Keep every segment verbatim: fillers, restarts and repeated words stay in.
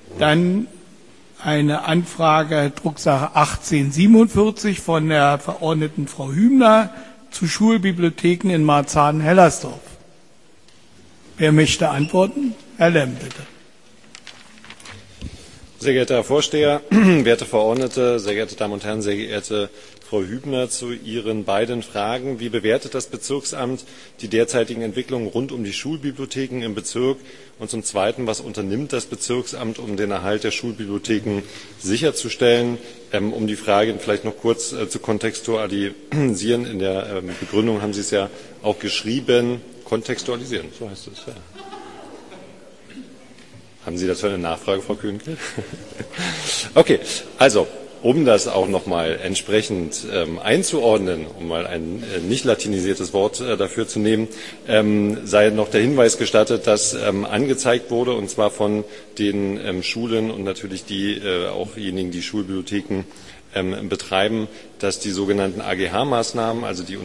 Dann eine Anfrage, Drucksache achtzehnhundertsiebenundvierzig von der Verordneten Frau Hübner zu Schulbibliotheken in Marzahn-Hellersdorf. Wer möchte antworten? Herr Lemm, bitte. Sehr geehrter Herr Vorsteher, werte Verordnete, sehr geehrte Damen und Herren, sehr geehrte Frau Hübner, zu Ihren beiden Fragen. Wie bewertet das Bezirksamt die derzeitigen Entwicklungen rund um die Schulbibliotheken im Bezirk? Und zum Zweiten, was unternimmt das Bezirksamt, um den Erhalt der Schulbibliotheken sicherzustellen? Ähm, um die Frage vielleicht noch kurz äh, zu kontextualisieren. In der ähm, Begründung haben Sie es ja auch geschrieben. Kontextualisieren, so heißt es. Ja. Haben Sie dazu eine Nachfrage, Frau Kühnke? Okay, also um das auch noch mal entsprechend ähm, einzuordnen, um mal ein äh, nicht latinisiertes Wort äh, dafür zu nehmen, ähm, sei noch der Hinweis gestattet, dass ähm, angezeigt wurde, und zwar von den ähm, Schulen und natürlich die äh, auch diejenigen, die Schulbibliotheken ähm, betreiben, dass die sogenannten A G H-Maßnahmen, also die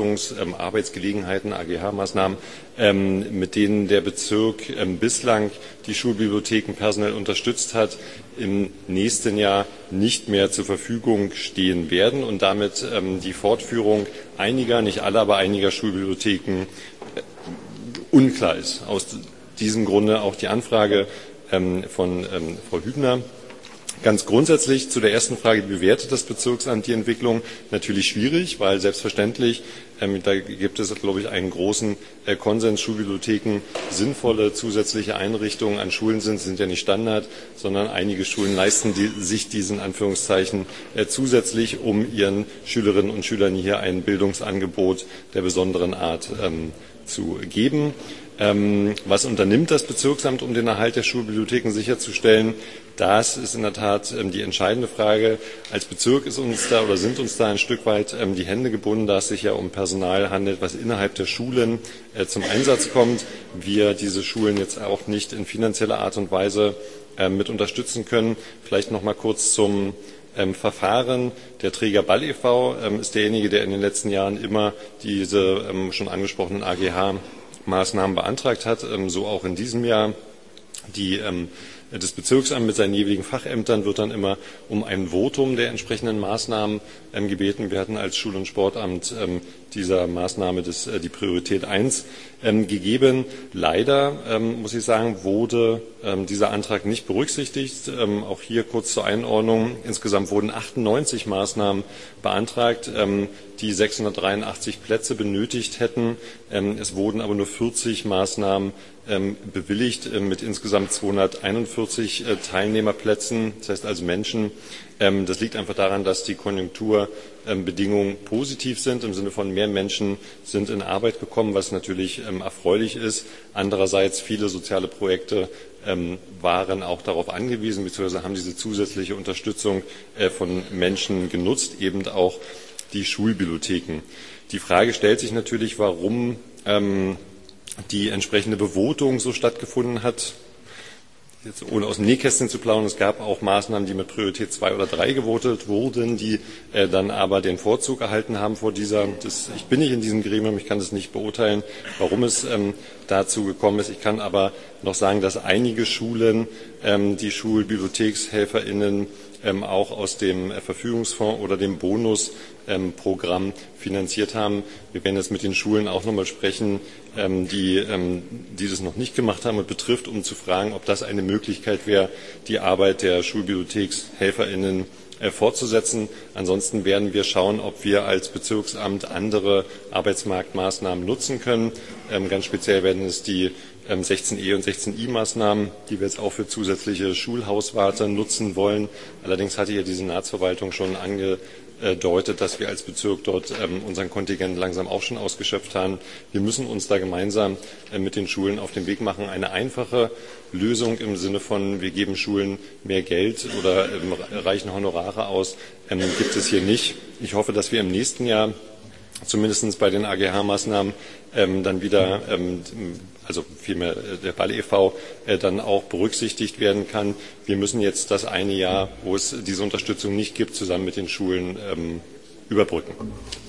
Unterstützungsarbeitsgelegenheiten, ähm, A G H-Maßnahmen, ähm, mit denen der Bezirk ähm, bislang die Schulbibliotheken personell unterstützt hat, im nächsten Jahr nicht mehr zur Verfügung stehen werden und damit ähm, die Fortführung einiger, nicht aller, aber einiger Schulbibliotheken äh, unklar ist. Aus diesem Grunde auch die Anfrage ähm, von ähm, Frau Hübner. Ganz grundsätzlich zu der ersten Frage, wie bewertet das Bezirksamt die Entwicklung? Natürlich schwierig, weil selbstverständlich, ähm, da gibt es, glaube ich, einen großen äh, Konsens, Schulbibliotheken sinnvolle zusätzliche Einrichtungen an Schulen sind, sind ja nicht Standard, sondern einige Schulen leisten die, sich diesen Anführungszeichen äh, zusätzlich, um ihren Schülerinnen und Schülern hier ein Bildungsangebot der besonderen Art ähm, zu geben. Ähm, was unternimmt das Bezirksamt, um den Erhalt der Schulbibliotheken sicherzustellen? Das ist in der Tat ähm, die entscheidende Frage. Als Bezirk ist uns da oder sind uns da ein Stück weit ähm, die Hände gebunden, da es sich ja um Personal handelt, was innerhalb der Schulen äh, zum Einsatz kommt. Wir diese Schulen jetzt auch nicht in finanzieller Art und Weise äh, mit unterstützen können. Vielleicht noch mal kurz zum Ähm, Verfahren. Der Träger Ball e V ähm, ist derjenige, der in den letzten Jahren immer diese ähm, schon angesprochenen A G H-Maßnahmen beantragt hat, ähm, so auch in diesem Jahr. Die, ähm, das Bezirksamt mit seinen jeweiligen Fachämtern wird dann immer um ein Votum der entsprechenden Maßnahmen ähm, gebeten. Wir hatten als Schul- und Sportamt ähm, dieser Maßnahme das, äh, die Priorität eins ähm, gegeben. Leider, ähm, muss ich sagen, wurde ähm, dieser Antrag nicht berücksichtigt. Ähm, auch hier kurz zur Einordnung. Insgesamt wurden achtundneunzig Maßnahmen beantragt, ähm, die sechshundertdreiundachtzig Plätze benötigt hätten. Ähm, es wurden aber nur vierzig Maßnahmen ähm, bewilligt äh, mit insgesamt zweihunderteinundvierzig äh, Teilnehmerplätzen, das heißt also Menschen. Ähm, das liegt einfach daran, dass die Konjunkturbedingungen ähm, positiv sind, im Sinne von mehr Menschen sind in Arbeit gekommen, was natürlich ähm, erfreulich ist. Andererseits viele soziale Projekte ähm, waren auch darauf angewiesen, beziehungsweise haben diese zusätzliche Unterstützung äh, von Menschen genutzt, eben auch die Schulbibliotheken. Die Frage stellt sich natürlich, warum ähm, die entsprechende Bevotung so stattgefunden hat. Jetzt ohne aus dem Nähkästchen zu plaudern, es gab auch Maßnahmen, die mit Priorität zwei oder drei gewotet wurden, die äh, dann aber den Vorzug erhalten haben vor dieser. Das, ich bin nicht in diesem Gremium, ich kann das nicht beurteilen, warum es ähm, dazu gekommen ist. Ich kann aber noch sagen, dass einige Schulen ähm, die SchulbibliothekshelferInnen ähm, auch aus dem äh, Verfügungsfonds oder dem Bonusprogramm ähm, finanziert haben. Wir werden jetzt mit den Schulen auch nochmal sprechen, ähm, die, ähm, die das noch nicht gemacht haben und betrifft, um zu fragen, ob das eine Möglichkeit wäre, die Arbeit der SchulbibliothekshelferInnen äh, fortzusetzen. Ansonsten werden wir schauen, ob wir als Bezirksamt andere Arbeitsmarktmaßnahmen nutzen können. Ähm, ganz speziell werden es die sechzehn e und sechzehn i Maßnahmen, die wir jetzt auch für zusätzliche Schulhauswarte nutzen wollen. Allerdings hatte ja die Senatsverwaltung schon angedeutet, dass wir als Bezirk dort unseren Kontingent langsam auch schon ausgeschöpft haben. Wir müssen uns da gemeinsam mit den Schulen auf den Weg machen. Eine einfache Lösung im Sinne von, wir geben Schulen mehr Geld oder reichen Honorare aus, gibt es hier nicht. Ich hoffe, dass wir im nächsten Jahr zumindest bei den A G H-Maßnahmen ähm, dann wieder, ähm, also vielmehr der Ball e V, äh, dann auch berücksichtigt werden kann. Wir müssen jetzt das eine Jahr, wo es diese Unterstützung nicht gibt, zusammen mit den Schulen ähm, überbrücken.